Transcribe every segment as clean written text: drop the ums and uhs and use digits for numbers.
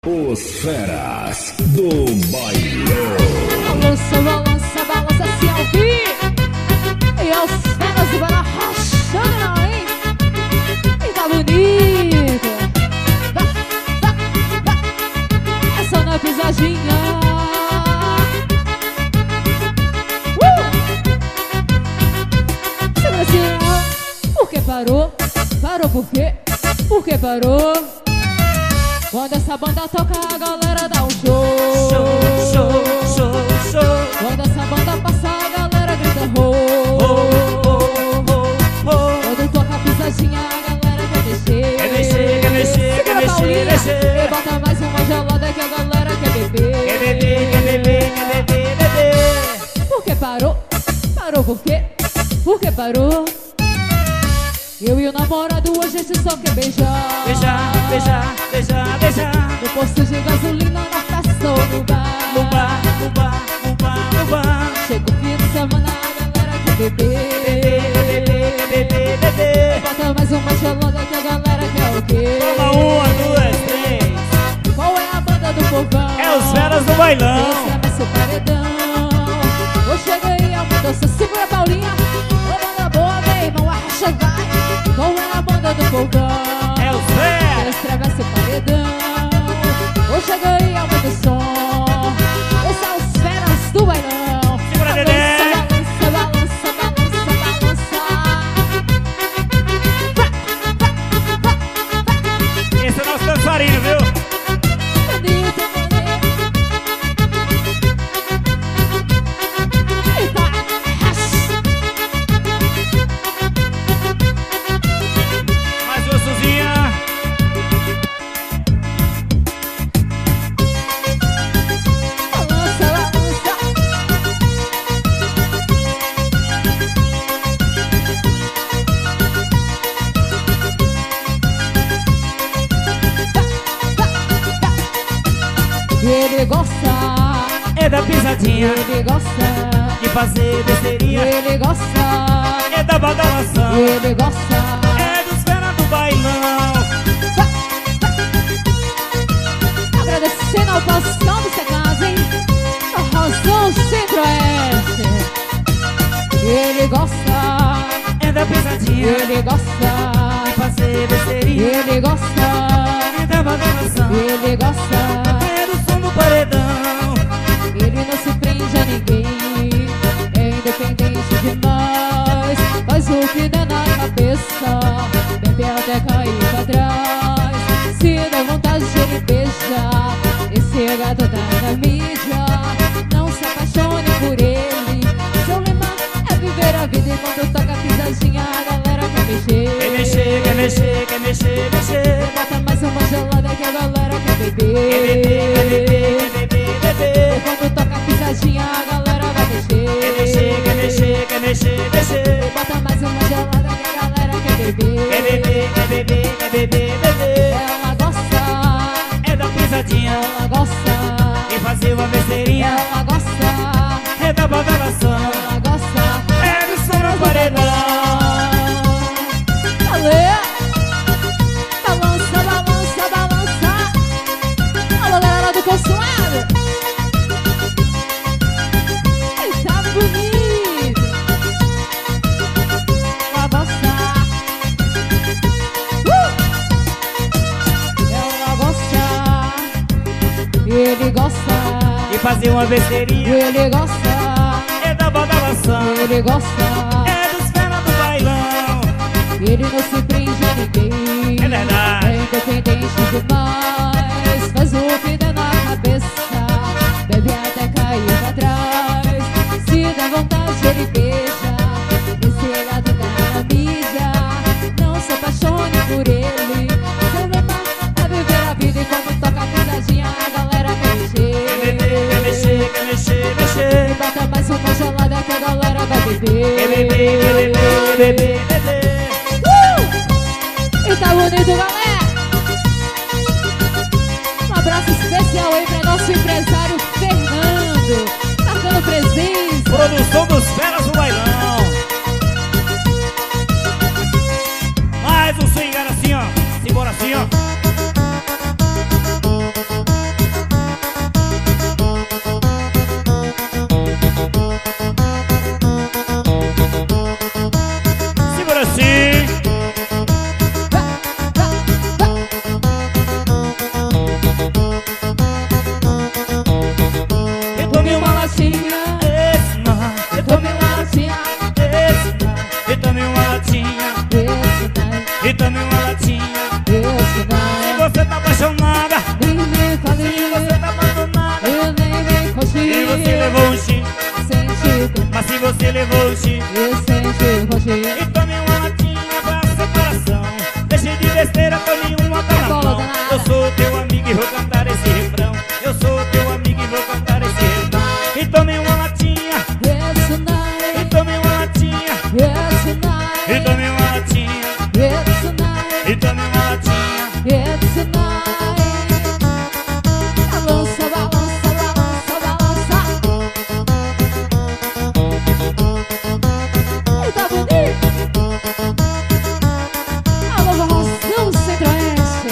Os feras do bailão. Balança, balança, balança se ouvir. E os feras do bailão rachando, hein? E tá bonito. É só na pisadinha. Segura assim. Por que parou? Parou por quê? Por que parou? Quando essa banda toca, a galera dá um show. Show, show, show, show. Quando essa banda passa, a galera grita ho, Oh, oh, oh, oh. Quando toca a pisadinha, a galera quer mexer. Quer mexer, quer mexer, quer mexer, mexer. E bota mais uma gelada que a galera quer beber. Quer beber, quer beber, quer beber, beber. Por que parou? Parou por quê? Por que parou? Eu e o namorado hoje a gente só quer beijar. Beijar, beijar, beijar, beijar. No posto de gasolina, na festa ou no bar. No bar, no bar, no bar, no bar. Chega o fim de semana, a galera quer beber. Beber, beber, beber, beber. Bota mais uma gelada que a galera quer o quê? Toma uma, duas, três. Qual é a banda do povão? É os feras do bailão. Esse é seu paredão. Ô, chega aí, aumenta, você segura a Paulinha. Ô, banda boa, meu irmão, arracha, vai. Qual é a banda do povão? É os feras. Atravessa o paredão. Ô, chega aí, aumenta o som. Esse é os feras do bailão. Segura, Dedé. Balança, balança, balança, balança. Esse é o nosso dançarino, viu? Bonito, bonito. Eita, Mais uma Suzinha. balança, balança. Ele gosta, É da pisadinha, ele gosta, de fazer besteirinha. ele gosta, É da badalação, ele gosta. é dos feras do bailão. Agradecendo ao Pascal do Secasa, hein? A razão Centro-Oeste. Ele gosta, É da pisadinha, ele gosta, de fazer besteirinha. ele gosta, É da badalação, ele gosta. é do som do paredão. Ele não se prende a ninguém, é independente demais. Faz o que dá na cabeça, bebe até cair pra trás. Se dá vontade de ele beijar, esse gato tá na mídia. Não se apaixone por ele, seu lema é viver a vida. E quando toca a pisadinha, a galera quer mexer. Quer mexer, quer mexer, quer mexer, mexer. Bota mais uma gelada que a galera quer beber. Quer beber, quer beber, quer beber, E beber. quando toca a pisadinha, a galera vai mexer. Quer mexer, quer mexer, quer mexer, mexer. Bota mais uma gelada que a galera quer beber. Quer beber, quer beber, quer beber, beber. Ela gosta, É da pisadinha, ela gosta, e fazer uma besteirinha. ela gosta, É da badalação, ela gosta. é do som do paredão. Alê! Balança, balança, balança. Alô, galera do consulado. Ai, tá bonito. Ela gosta. Ela gosta. Ele gosta. E fazer uma besteirinha. Ele gosta. É da badalação, Ele gosta. é dos feras do bailão. Ele não se prende a ninguém. É verdade. É independente demais. Faz o que dá na cabeça, bebe até cair pra trás. Se dá vontade, ele beija. Esse gato tá na mídia. Não se apaixone por ele. Seu lema é viver a vida. E quando toca a pisadinha, a galera quer mexer. Quer beber, quer mexer, quer mexer, mexer. Bota mais uma gelada que a galera vai beber. Quer beber, quer beber, beber, beber. E tá bonito, galera! Um abraço especial aí pra nosso empresário Fernando, marcando presença. Produção dos feras do bailão. Mais um swing, assim, ó. Simbora assim, ó. levou o chifre e sente o roxinho. e tome uma latinha pra separação. Deixe de besteira, tome uma tá na mão. Eu sou teu amigo e vou cantar esse refrão. Eu sou teu amigo e vou cantar esse refrão. E tome uma latinha, It's e tonight, tome uma latinha, it's e tonight, tome uma latinha, it's tonight, e tome uma latinha. it's tonight. Balança, balança, balança, balança. E tá bonito. Alô, Barrosão Centro-Oeste.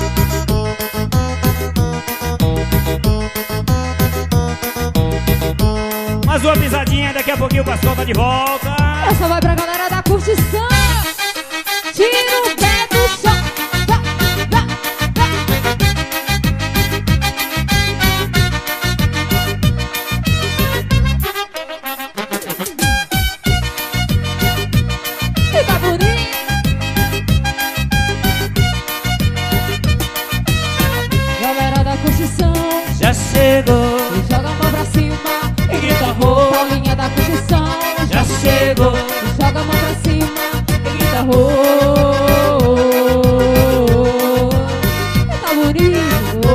Mais uma pisadinha, daqui a pouquinho o Pascoal tá de volta. Essa vai pra galera da curtição. Tira o pé do chão. Vá, vá, vá. E tá bonito. Galera da curtição, Já chegou, e joga a mão pra cima e grita rô. Paulinha da curtição, Já chegou, e joga a mão pra cima e grita rô. Tá bonito.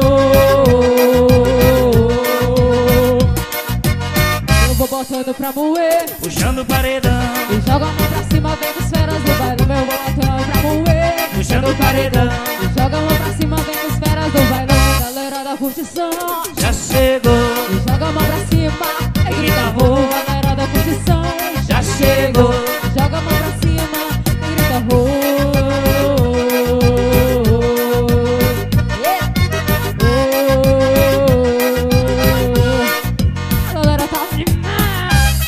Eu vou botando pra moer puxando o paredão, e joga a mão pra cima, vem com esferas do bailão. Eu vou botando pra moer puxando o paredão. e joga a mão pra cima, vem com esferas do bailão. Galera da curtição, Já chegou, e joga a mão pra cima e grita rô. Galera da curtição, já chegou, joga a mão pra cima e grita rô. A galera tá demais.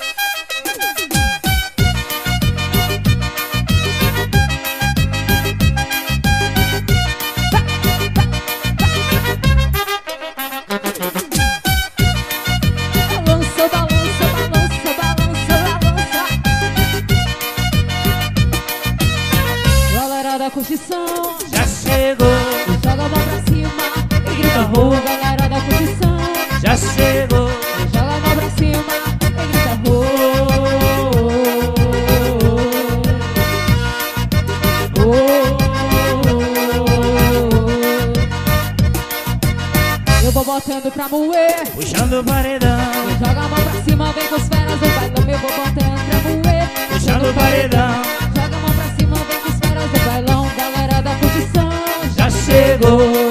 Balança, balança, balança, balança, balança. Galera da curtição, já chegou, joga a mão pra cima e grita rô. Galera da curtição, já chegou, joga a mão pra cima e grita rô. Eu vou botando pra moer puxando o paredão, e joga a mão pra cima, vem com os feras do bailão. Eu vou botando pra moer puxando o paredão, joga a mão pra cima, vem com os feras do bailão. Galera da curtição, já chegou,